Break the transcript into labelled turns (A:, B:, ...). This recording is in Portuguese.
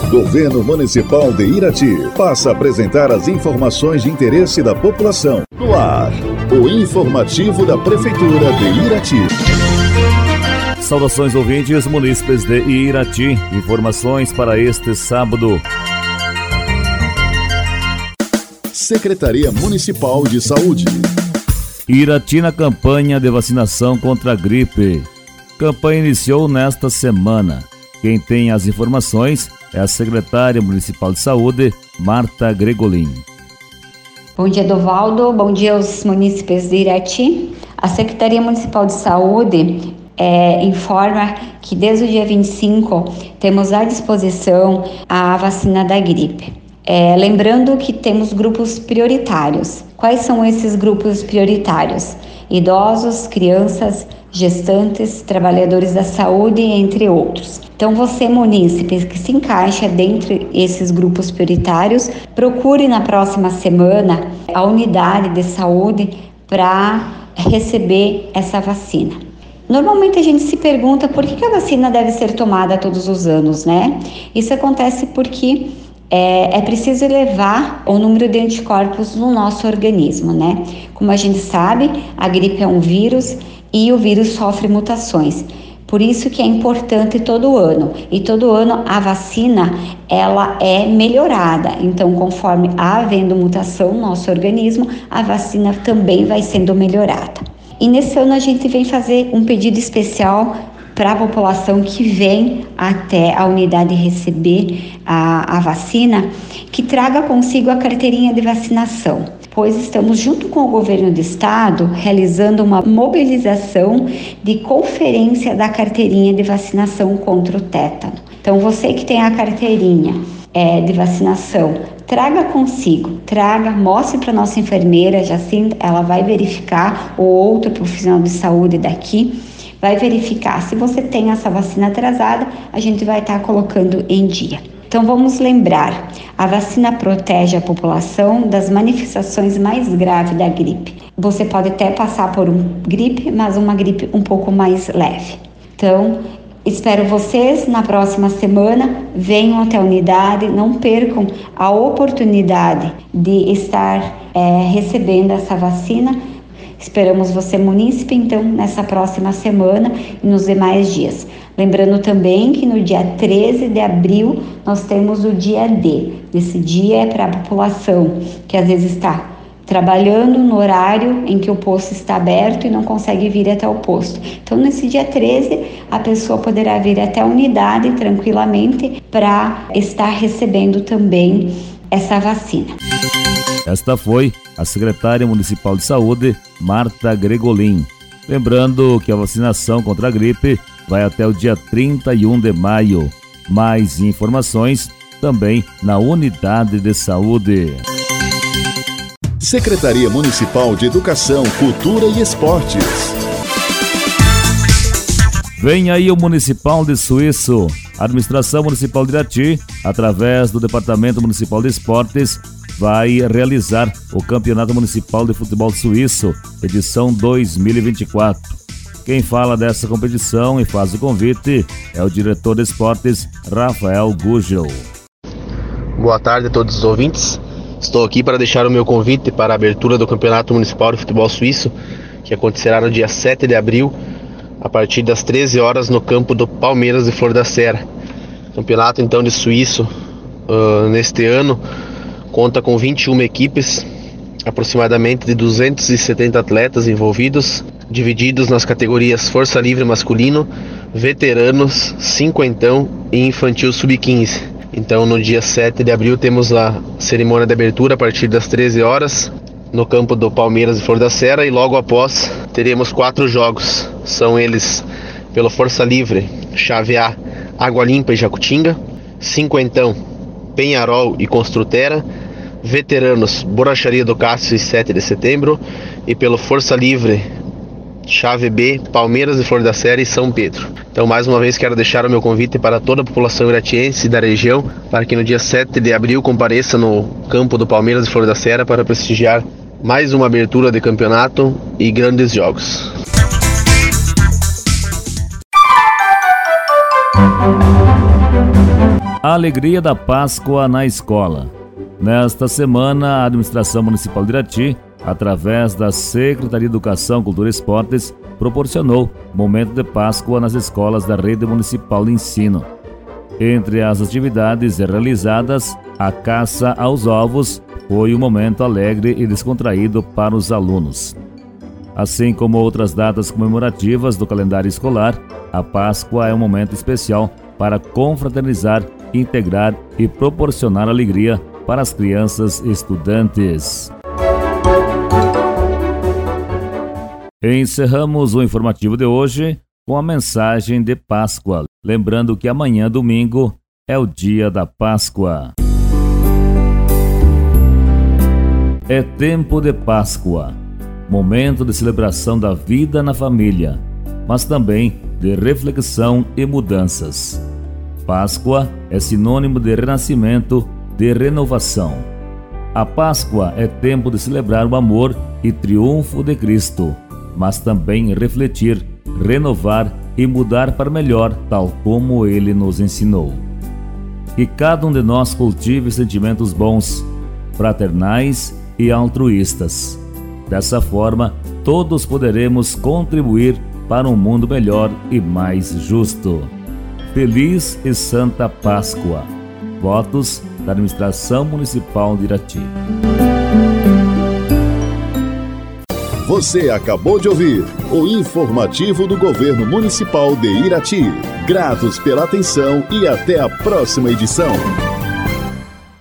A: Governo Municipal de Irati passa a apresentar as informações de interesse da população. No ar, o informativo da Prefeitura de Irati.
B: Saudações ouvintes munícipes de Irati. Informações para este sábado.
A: Secretaria Municipal de Saúde.
B: Irati na campanha de vacinação contra a gripe. Campanha iniciou nesta semana. Quem tem as informações é a secretária municipal de saúde, Marta Gregolin.
C: Bom dia, Dovaldo. Bom dia aos munícipes de Irati. A Secretaria Municipal de Saúde informa que desde o dia 25 temos à disposição a vacina da gripe. Lembrando que temos grupos prioritários. Quais são esses grupos prioritários? Idosos, crianças, gestantes, trabalhadores da saúde, entre outros. Então, você, munícipe, que se encaixa dentre esses grupos prioritários, procure na próxima semana a unidade de saúde para receber essa vacina. Normalmente a gente se pergunta por que a vacina deve ser tomada todos os anos, né? Isso acontece porque é preciso elevar o número de anticorpos no nosso organismo, né? Como a gente sabe, a gripe é um vírus e o vírus sofre mutações. Por isso que é importante todo ano. E todo ano a vacina, ela é melhorada. Então, conforme havendo mutação no nosso organismo, a vacina também vai sendo melhorada. E nesse ano a gente vem fazer um pedido especial para a população que vem até a unidade receber a vacina, que traga consigo a carteirinha de vacinação, pois estamos junto com o governo do estado realizando uma mobilização de conferência da carteirinha de vacinação contra o tétano. Então, você que tem a carteirinha de vacinação, traga consigo, mostre para nossa enfermeira, Jacinta, ela vai verificar, ou outro profissional de saúde daqui, vai verificar se você tem essa vacina atrasada, a gente vai estar colocando em dia. Então vamos lembrar, a vacina protege a população das manifestações mais graves da gripe. Você pode até passar por gripe, mas uma gripe um pouco mais leve. Então, espero vocês na próxima semana, venham até a unidade, não percam a oportunidade de estar recebendo essa vacina. Esperamos você, munícipe, então, nessa próxima semana e nos demais dias. Lembrando também que no dia 13 de abril nós temos o dia D. Esse dia é para a população que às vezes está trabalhando no horário em que o posto está aberto e não consegue vir até o posto. Então, nesse dia 13, a pessoa poderá vir até a unidade tranquilamente para estar recebendo também essa vacina.
B: Esta foi a secretária municipal de saúde, Marta Gregolin. Lembrando que a vacinação contra a gripe vai até o dia 31 de maio. Mais informações também na unidade de saúde.
A: Secretaria Municipal de Educação, Cultura e Esportes.
B: Vem aí o Municipal de Suíço. A Administração Municipal de Irati, através do Departamento Municipal de Esportes, vai realizar o Campeonato Municipal de Futebol Suíço, edição 2024. Quem fala dessa competição e faz o convite é o diretor de esportes, Rafael Gugel.
D: Boa tarde a todos os ouvintes. Estou aqui para deixar o meu convite para a abertura do Campeonato Municipal de Futebol Suíço, que acontecerá no dia 7 de abril, a partir das 13 horas no campo do Palmeiras de Flor da Serra. Campeonato então de Suíço, neste ano, conta com 21 equipes, aproximadamente de 270 atletas envolvidos, divididos nas categorias Força Livre masculino, veteranos, cinquentão e infantil sub-15. Então, no dia 7 de abril temos a cerimônia de abertura a partir das 13 horas no campo do Palmeiras de Flor da Serra, e logo após teremos 4 jogos. São eles pelo Força Livre, chave A, Água Limpa e Jacutinga, cinquentão, Penharol e Construtera, veteranos, Borracharia do Cássio e 7 de setembro, e pelo Força Livre, chave B, Palmeiras de Flor da Serra e São Pedro. Então, mais uma vez, quero deixar o meu convite para toda a população iratiense da região, para que no dia 7 de abril compareça no campo do Palmeiras de Flor da Serra para prestigiar mais uma abertura de campeonato e grandes jogos.
B: A alegria da Páscoa na escola. Nesta semana, a Administração Municipal de Irati, através da Secretaria de Educação, Cultura e Esportes, proporcionou momento de Páscoa nas escolas da Rede Municipal de Ensino. Entre as atividades realizadas, a caça aos ovos foi um momento alegre e descontraído para os alunos. Assim como outras datas comemorativas do calendário escolar, a Páscoa é um momento especial para confraternizar, integrar e proporcionar alegria para as crianças e estudantes. Encerramos o informativo de hoje com a mensagem de Páscoa. Lembrando que amanhã, domingo, é o dia da Páscoa. É tempo de Páscoa, momento de celebração da vida na família, mas também de reflexão e mudanças. Páscoa é sinônimo de renascimento, de renovação. A Páscoa é tempo de celebrar o amor e triunfo de Cristo, mas também refletir, renovar e mudar para melhor, tal como Ele nos ensinou. Que cada um de nós cultive sentimentos bons, fraternais e altruístas. Dessa forma, todos poderemos contribuir para um mundo melhor e mais justo. Feliz e Santa Páscoa. Votos da Administração Municipal de Irati.
A: Você acabou de ouvir o informativo do Governo Municipal de Irati. Gratos pela atenção e até a próxima edição.